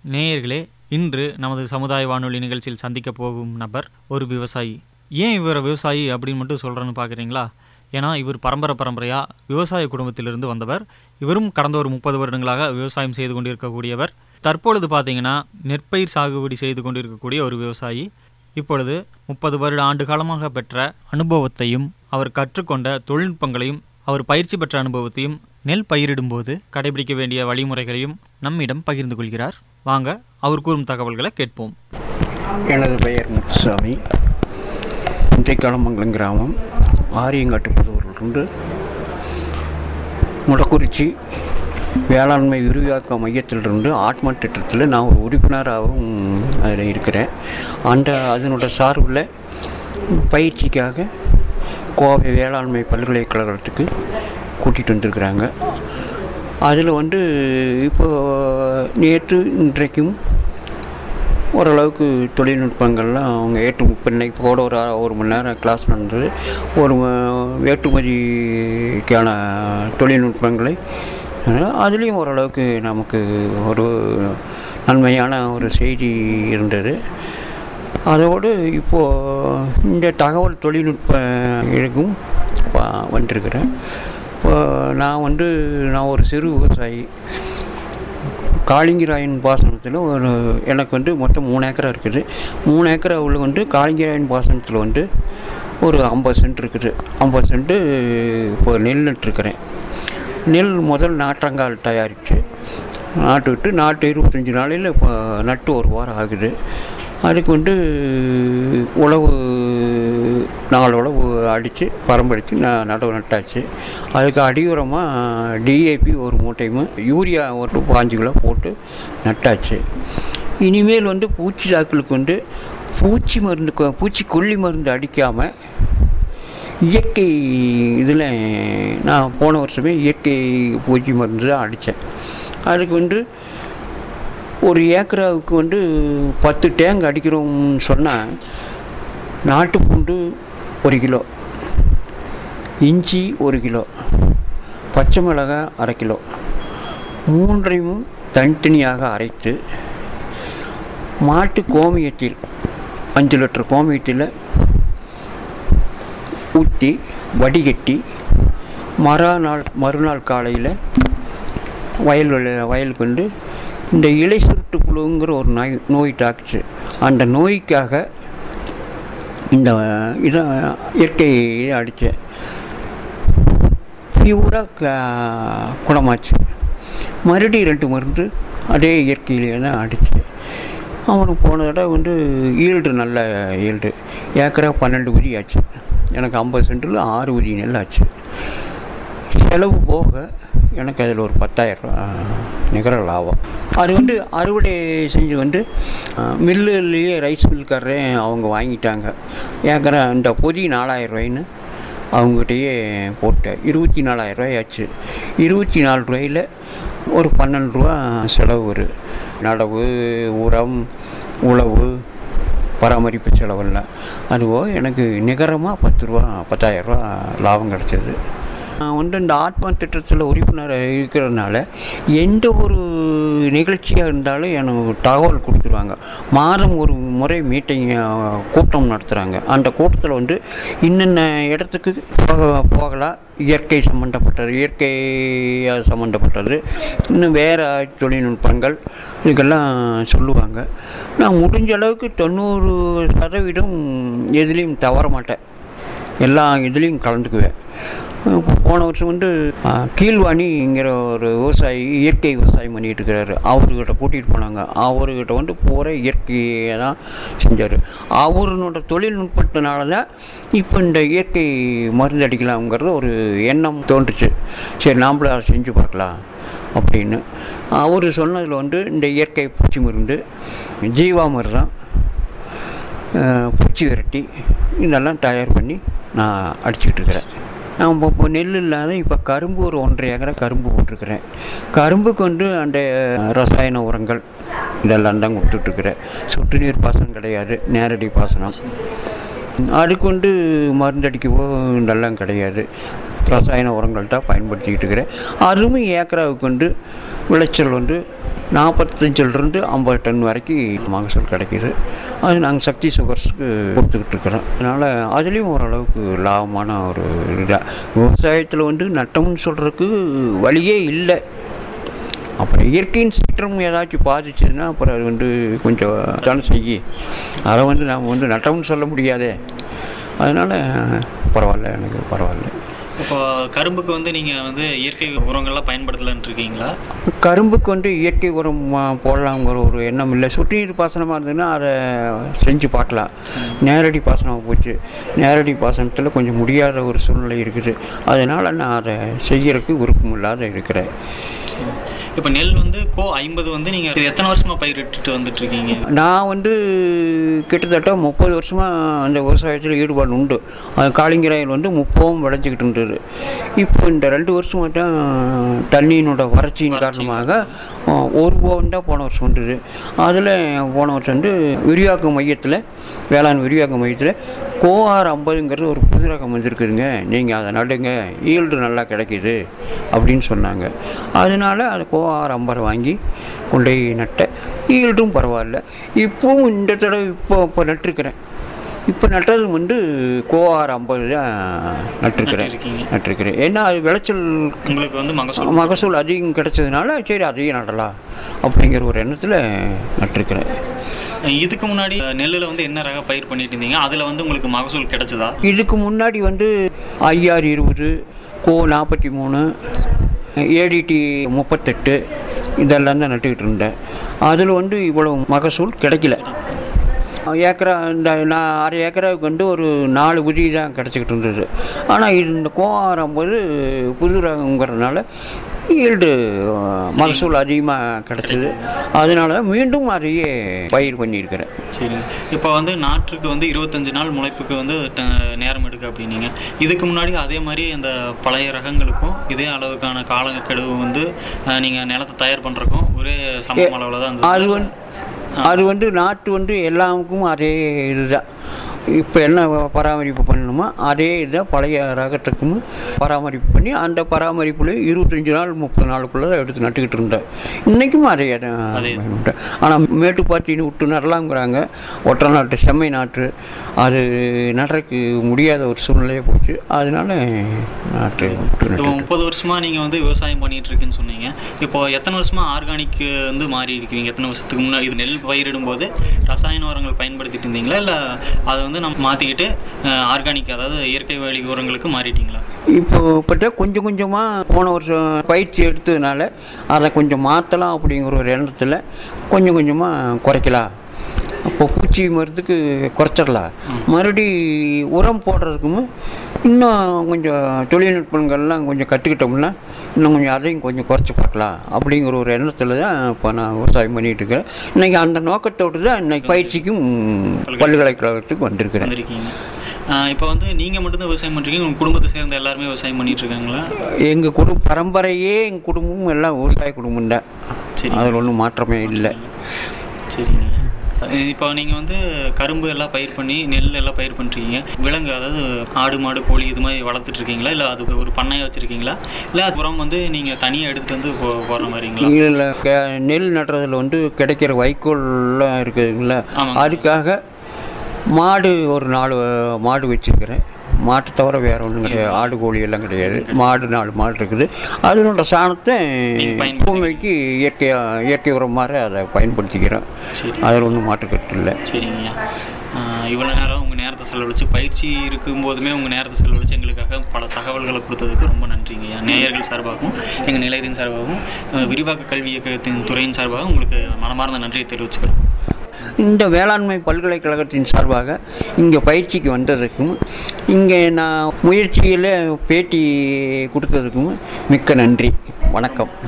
நேயர்களே, இன்று நமது சமுதாய வானொலி நிகழ்ச்சியில் சந்திக்க போகும் நபர் ஒரு விவசாயி. ஏன் இவர் விவசாயி அப்படின்னு மட்டும் சொல்கிறேன்னு பார்க்குறீங்களா? ஏன்னா இவர் பரம்பரையாக விவசாய குடும்பத்திலிருந்து வந்தவர். இவரும் கடந்த ஒரு 30 வருடங்களாக விவசாயம் செய்து கொண்டிருக்கக்கூடியவர். தற்பொழுது பார்த்தீங்கன்னா நெற்பயிர் சாகுபடி செய்து கொண்டிருக்கக்கூடிய ஒரு விவசாயி. இப்பொழுது 30 வருட ஆண்டு காலமாக பெற்ற அனுபவத்தையும் அவர் கற்றுக்கொண்ட தொழில்நுட்பங்களையும் அவர் பயிற்சி பெற்ற அனுபவத்தையும் நெல் பயிரிடும்போது கடைபிடிக்க வேண்டிய வழிமுறைகளையும் நம்மிடம் பகிர்ந்து கொள்கிறார். வாங்க அவர் கூறும் தகவல்களை கேட்போம். எனது பெயர் முத்துசாமி. களமங்கலம் கிராமம், ஆரியங்காட்டு புதூரிலிருந்து முடக்குறிச்சி வேளாண்மை விரிவாக்க மையத்திலிருந்து ஆத்மா திட்டத்தில் நான் ஒரு உறுப்பினராகவும் அதில் இருக்கிறேன். அதனோட சார்பில் பயிற்சிக்காக கோவை வேளாண்மை பல்கலைக்கழகத்துக்கு கூட்டிகிட்டு வந்திருக்கிறாங்க. அதில் இப்போது நேற்று இன்றைக்கும் ஓரளவுக்கு தொழில்நுட்பங்கள்லாம் அவங்க இன்னைக்கு கூட ஒரு மணி நேரம் கிளாஸ் நடந்தது. ஒரு ஏற்றுமதிக்கான தொழில்நுட்பங்களை அதுலேயும் ஓரளவுக்கு நமக்கு ஒரு நன்மையான ஒரு செய்தி இருந்தது. அதோடு இப்போது இந்த தகவல் தொழில்நுட்ப இருக்கும் வந்துருக்கிறேன். இப்போ நான் ஒரு சிறு விவசாயி. காளிங்கராயன் பாசனத்தில் எனக்கு மொத்தம் 3 ஏக்கரா இருக்குது. 3 ஏக்கரா உள்ள காளிங்கராயன் பாசனத்தில் ஒரு 50 சென்ட் இருக்குது. 50 சென்ட்டு இப்போ நெல் நட்டுருக்கிறேன். நெல் முதல் நாற்றங்கால் தயாரித்து நாட்டு 25 நாளையில் இப்போ நட்டு 1 வாரம் ஆகுது. அதுக்கு உழவு 4 உழவு அடித்து பரம்படித்து நடவு நட்டாச்சு. அதுக்கு அடியுரமாக டிஏபி 1 மூட்டையும் யூரியா ஒரு 5 கிலோ போட்டு நட்டாச்சு. இனிமேல் பூச்சி தாக்குலுக்கு பூச்சிக்கொல்லி மருந்து அடிக்காமல் இயற்கை இதில் நான் போன வருஷமே இயற்கை பூச்சி மருந்து தான் அடித்தேன். அதுக்கு ஒரு ஏக்கராவுக்கு 10 டேங்க் அடிக்கிறோம்னு சொன்னால் நாட்டுப்பூண்டு 1 கிலோ, இஞ்சி 1 கிலோ, பச்சை மிளகாய் 1/2 கிலோ, 3ஐயும் தனித்தனியாக அரைத்து மாட்டு கோமியத்தில் 5 லிட்டர் கோமியத்தில் ஊற்றி வடிகட்டி மறுநாள் காலையில் வயலுக்கு இந்த இலை சுருட்டு புழுங்கிற ஒரு நோய் தாக்குச்சு. அந்த நோய்க்காக இதை இயற்கை அடித்தேன். பியூராக குணமாச்சு. மறுபடியும் 2 மருந்து அதே இயற்கையிலே தான் அடித்தேன். அவனுக்கு போன தடவை ஈல்டு நல்ல ஈல்டு. ஏக்கரா 12 உரி ஆச்சு. எனக்கு 50 சென்டில் 6 உரி நெல் ஆச்சு. செலவு போக எனக்கு அதில் ஒரு 10,000 ரூபா நிகர லாபம். அது அறுவடை செஞ்சு மில்லுலேயே ரைஸ் மில்காரரே அவங்க வாங்கிட்டாங்க. ஏக்கரா இந்த பொதி 4,000 ரூபாய்ன்னு அவங்ககிட்டயே போட்டேன். 24,000 ரூபாய் ஆச்சு. 24 ரூபாயில் ஒரு 12 ரூபா செலவு வரும். நடவு, உரம், உழவு, பராமரிப்பு செலவெல்லாம். அதுபோக எனக்கு நிகரமாக 10,000 ரூபா லாபம் கிடச்சிது. நான் இந்த ஆத்மா திட்டத்தில் உறுப்பினர் இருக்கிறதுனால எந்த ஒரு நிகழ்ச்சியாக இருந்தாலும் எனக்கு தகவல் கொடுத்துருவாங்க. மாதம் ஒரு முறை மீட்டிங் கூட்டம் நடத்துகிறாங்க. அந்த கூட்டத்தில் இன்னென்ன இடத்துக்கு போகலாம், இயற்கையாக சம்மந்தப்பட்டது, இன்னும் வேறு தொழில்நுட்பங்கள் இதுக்கெல்லாம் சொல்லுவாங்க. நான் முடிஞ்ச அளவுக்கு 90% எதுலேயும் தவற மாட்டேன். எல்லா இதுலேயும் கலந்துக்குவேன். போன வருஷம் கீழ்வாணிங்கிற ஒரு விவசாயி இயற்கை விவசாயம் பண்ணிகிட்டு இருக்கிறாரு. அவர்கிட்ட கூட்டிகிட்டு போனாங்க. அவர்கிட்ட பூரா இயற்கையை தான் செஞ்சார். அவரோட தொழில்நுட்பத்தினால தான் இப்போ இந்த இயற்கை மருந்து அடிக்கலாம்ங்கிறது ஒரு எண்ணம் தோன்றுச்சு. சரி, நாம்ளும் அதை செஞ்சு பார்க்கலாம் அப்படின்னு. அவர் சொன்னதில் இந்த இயற்கை பூச்சி மருந்து, ஜீவாமிர்தம், பூச்சி விரட்டி இதெல்லாம் தயார் பண்ணி நான் அடிச்சுக்கிட்டு இருக்கிறேன். நான் இப்போ நெல் இல்லாத இப்போ கரும்பு ஒரு 1.5 ஏக்கரா கரும்பு போட்டிருக்கிறேன். கரும்புக்கு அந்த ரசாயன உரங்கள் இதெல்லாம் தான் கொடுத்துட்ருக்குறேன். சொட்டு நீர் பாசனம் கிடையாது, நேரடி பாசனம். அதுக்கு மருந்தடிக்கவோ இதெல்லாம் கிடையாது. ரசாயன உரங்கள் தான் பயன்படுத்திக்கிட்டு இருக்கிறேன். அதுவும் ஏக்கராவுக்கு விளைச்சல் 45லிருந்து 50 டன் வரைக்கும் மகசூல் கிடைக்கிது. அது நாங்கள் சக்தி சுகர்ஸுக்கு கொடுத்துக்கிட்டு இருக்கிறோம். அதனால் அதுலேயும் ஓரளவுக்கு லாபமான ஒரு இதாக விவசாயத்தில் வந்து நட்டம்னு சொல்கிறதுக்கு வழியே இல்லை. அப்புறம் இயற்கையின் சீற்றம் ஏதாச்சும் பாதிச்சதுன்னா அப்புறம் அது வந்து கொஞ்சம் தானே செய்யும். அதை வந்து நாம் வந்து நட்டம்னு சொல்ல முடியாதே. அதனால் பரவாயில்ல, எனக்கு பரவாயில்ல. இப்போ கரும்புக்கு வந்து நீங்கள் வந்து இயற்கை உரங்கள்லாம் பயன்படுத்தலான்னு இருக்கீங்களா? கரும்புக்கு வந்து இயற்கை உரம் போடலாங்கிற ஒரு எண்ணம் இல்லை. சொட்டு நீர் பாசனமாக இருந்ததுன்னா அதை செஞ்சு பார்க்கலாம். நேரடி பாசனமாக போச்சு. நேரடி பாசனத்தில் கொஞ்சம் முடியாத ஒரு சூழ்நிலை இருக்குது. அதனால் நான் அதை செய்யறதுக்கு விருப்பம் இல்லாத இருக்கிறேன். இப்போ நெல் வந்து கோ 50 வந்து நீங்கள் எத்தனை வருஷமாக பயிரிட்டு வந்துட்டுருக்கீங்க? நான் வந்து கிட்டத்தட்ட 30 வருஷமாக அந்த விவசாயத்தில் ஈடுபாடு உண்டு. அது காளிங்கராயில் வந்து 30 விளைஞ்சிக்கிட்டு இருந்தது. இப்போ இந்த 2 வருஷமாக தான் தண்ணியினோட வறட்சியின் காரணமாக ஒரு போகம் தான் போன வருஷம் வந்தது. அதில் போன வருஷம் வந்து விரிவாக்க மையத்தில், வேளாண் விரிவாக்க மையத்தில் கோஆர் 50ங்கிறது ஒரு புது ரகம் வந்துருக்குதுங்க, நீங்கள் அதை நடுங்க, ஈல்டு நல்லா கிடைக்கிது அப்படின்னு சொன்னாங்க. அதனால் அது கோஆர் 50 வாங்கி கொண்டு நட்டேன். ஈல்டும் பரவாயில்ல. இப்போவும் இந்த தடவை இப்போ நட்டுருக்கிறேன். இப்போ நட்டது வந்து கோஆர் 50 தான் நட்டுருக்கிறேன். ஏன்னா அது விளைச்சல் உங்களுக்கு வந்து மகசூல் அதிகம் கிடைச்சதுனால சரி அதையும் நடலாம் அப்படிங்கிற ஒரு எண்ணத்தில் நட்டுருக்கிறேன். இதுக்கு முன்னாடி நெல்லில் வந்து என்ன ரக பயிர் பண்ணிட்டு இருந்தீங்க? அதில் வந்து உங்களுக்கு மகசூல் கிடைச்சதா? இதுக்கு முன்னாடி வந்து IR 20, கோ 43, ADT 38 இதெல்லாம் தான் நட்டுக்கிட்டு இருந்தேன். அதில் வந்து இவ்வளோ மகசூல் கிடைக்கல. ஏக்கரா இந்த நான் அரை ஏக்கராவுக்கு வந்து ஒரு 4 குதி தான் கிடச்சிக்கிட்டு இருந்தது. ஆனால் இந்த கோஆர் 50 புது ரகங்கிறதுனால ஈல்டு மகசூல் அதிகமாக கிடச்சிது. அதனால மீண்டும் அதையே பயிர் பண்ணியிருக்கிறேன். சரி, இப்போ வந்து நாற்றுக்கு வந்து 25 நாள் முளைப்புக்கு வந்து நேரம் எடுக்கு அப்படின்னீங்க. இதுக்கு முன்னாடி அதே மாதிரி அந்த பழைய ரகங்களுக்கும் இதே அளவுக்கான காலக்கெடுவு வந்து நீங்கள் நிலத்தை தயார் பண்ணுறக்கும் ஒரே சம அளவில் தான் அது வந்து நாட்டு வந்து எல்லாருக்கும் அதே இதுதான். இப்போ என்ன பராமரிப்பு பண்ணணுமோ அதே இதை பழைய ரகத்துக்கும் பராமரிப்பு பண்ணி அந்த பராமரிப்புல 25 நாள் 30 நாளுக்குள்ளே எடுத்து நட்டுக்கிட்டு இருந்தேன். இன்றைக்கும் அதே பயன்பட்டேன். ஆனால் மேட்டுப்பாத்தின்னு விட்டு நடலாங்கிறாங்க. ஒற்றை நாட்டு, செம்மை நாட்டு அது நடுறதுக்கு முடியாத ஒரு சூழ்நிலையே போச்சு. அதனால நாட்டு 30 வருஷமாக நீங்கள் வந்து விவசாயம் பண்ணிகிட்டு இருக்குன்னு சொன்னீங்க. இப்போ எத்தனை வருஷமாக ஆர்கானிக் வந்து மாறி இருக்கீங்க? எத்தனை வருஷத்துக்கு முன்னாடி இது நெல் பயிரிடும்போது ரசாயன உரங்கள் பயன்படுத்திட்டு இருந்தீங்களா, இல்லை அதை வந்து நம்ம மாற்றிக்கிட்டு ஆர்கானிக் அதாவது இயற்கை வழி உரங்களுக்கு மாறிட்டீங்களா? இப்போ கொஞ்சம் கொஞ்சமாக போன வருஷம் பயிற்சி எடுத்ததுனால அதை கொஞ்சம் மாற்றலாம் அப்படிங்கிற ஒரு எண்ணத்தில் கொஞ்சம் கொஞ்சமாக குறைக்கலாம். அப்போ பூச்சி மருந்துக்கு குறைச்சிடலாம். மறுபடி உரம் போடுறதுக்கும் இன்னும் கொஞ்சம் தொழில்நுட்பங்கள்லாம் கொஞ்சம் கற்றுக்கிட்டோம்னா இன்னும் கொஞ்சம் அதையும் கொஞ்சம் குறைச்சி பார்க்கலாம் அப்படிங்கிற ஒரு எண்ணத்தில் தான் இப்போ நான் விவசாயம் பண்ணிகிட்டு இருக்கிறேன். இன்றைக்கி அந்த நோக்கத்தோடு தான் இன்றைக்கி பயிற்சிக்கும் பல்கலைக்கழகத்துக்கு வந்திருக்கிறேன். இப்போ வந்து நீங்கள் மட்டும்தான் விவசாயம் பண்ணுறீங்க? உங்கள் குடும்பத்தை சேர்ந்த எல்லாருமே விவசாயம் பண்ணிகிட்டு இருக்காங்களா? எங்கள் பரம்பரையே எங்கள் குடும்பமும் எல்லாம் விவசாய குடும்பம் தான். சரி, அதில் ஒன்றும் மாற்றமே இல்லை. சரிங்க. இப்போ நீங்கள் வந்து கரும்பு எல்லாம் பயிர் பண்ணி நெல் எல்லாம் பயிர் பண்ணுறீங்க. விலங்கு அதாவது ஆடு மாடு கோழி இது மாதிரி வளர்த்துட்ருக்கீங்களா, இல்லை அது ஒரு பண்ணையை வச்சுருக்கீங்களா, இல்லை அது புறம் வந்து நீங்கள் தனியாக எடுத்துகிட்டு வந்து போடுற மாதிரிங்களா? இல்லை, நெல் நடுறதுல வந்து கிடைக்கிற வைக்கோல்லாம் இருக்குதுங்களா, அதுக்காக மாடு ஒரு 4 மாடு வச்சுருக்கிறேன். மாட்டை தவிர வேறு ஒன்றும் கிடையாது. ஆடு கோழி எல்லாம் கிடையாது. 4 மாடு இருக்குது. அதனோட சாணத்தை பூமிக்கு இயற்கை உரம் மாதிரி அதை பயன்படுத்திக்கிறோம். அதில் ஒன்றும் மாட்டுக்கட்டு இல்லை. சரிங்க. இவ்வளோ நேரம் உங்கள் நேரத்தை செலவழித்து பயிற்சி இருக்கும்போதுமே உங்கள் நேரத்தை செலவழித்து எங்களுக்காக பல தகவல்களை கொடுத்ததுக்கு ரொம்ப நன்றிங்கய்யா. நேயர்கள் சார்பாகவும் எங்கள் நிலையத்தின் சார்பாகவும் விரிவாக்க கல்வி இயக்கத்தின் துறையின் சார்பாகவும் உங்களுக்கு மனமார்ந்த நன்றியை தெரிவிச்சுக்கிறோம். இந்த வேளாண்மை பல்கலைக்கழகத்தின் சார்பாக இங்கே பயிற்சிக்கு வந்ததுக்கும் இங்கே நான் முயற்சியில் பேட்டி கொடுத்ததுக்கும் மிக்க நன்றி. வணக்கம்.